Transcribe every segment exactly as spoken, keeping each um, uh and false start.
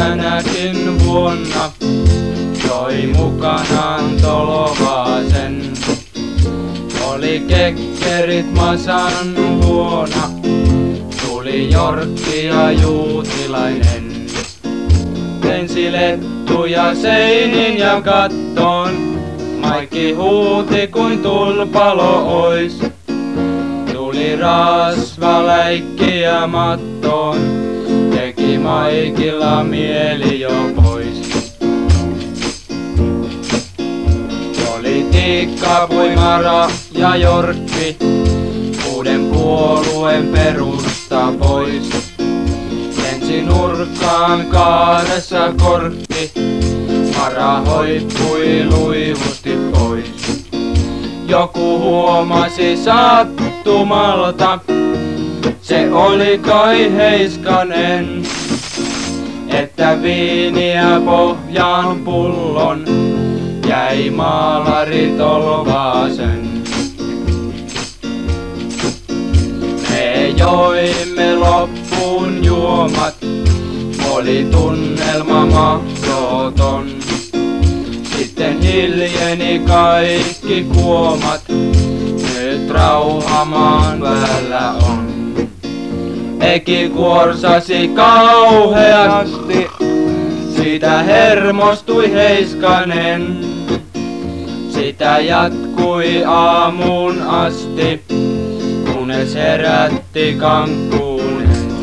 tänäkin vuonna toi mukanaan Tolvasen. Oli kekkerit Masan luona, tuli Jorkki ja Juutilainen. Lensi lettuja seinin ja kattoon, Maikki huuti kuin tulpalo ois. Tuli rasva läikkiä mattoon, teki Maikilla mieli jo pois. Politiikka Puimara ja Jorkki, uuden puolueen perusta pois. Lensi nurkkaan kaaressa korkki, Mara hoippui luivusti pois. Joku huomasi sattumalta, se oli kai Heiskanen, että viiniä pohjaan pullon jäi maalari Tolvasen. Me joimme loppuun juomat, oli tunnelma mahdoton. Sitten hiljeni kaikki kuomat, nyt rauha maan päällä on. Eki kuorsasi kauheasti, siitä hermostui Heiskanen. Sitä jatkui aamuun asti, kunnes herätti Kankkunen.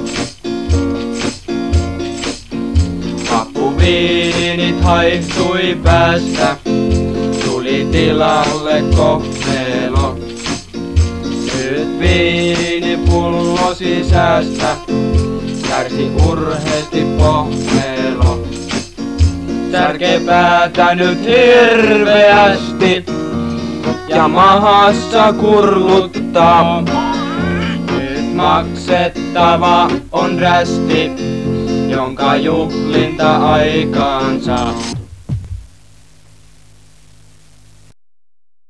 Happuviinit haihtui päästä, tuli tilalle kohtelo. Nyt viinipullo sisästä, kärsi urheesti pohmelo. Särke päätä nyt hirveästi ja mahassa kurluttaa. Nyt maksettava on rästi, jonka juhlinta aikaansa.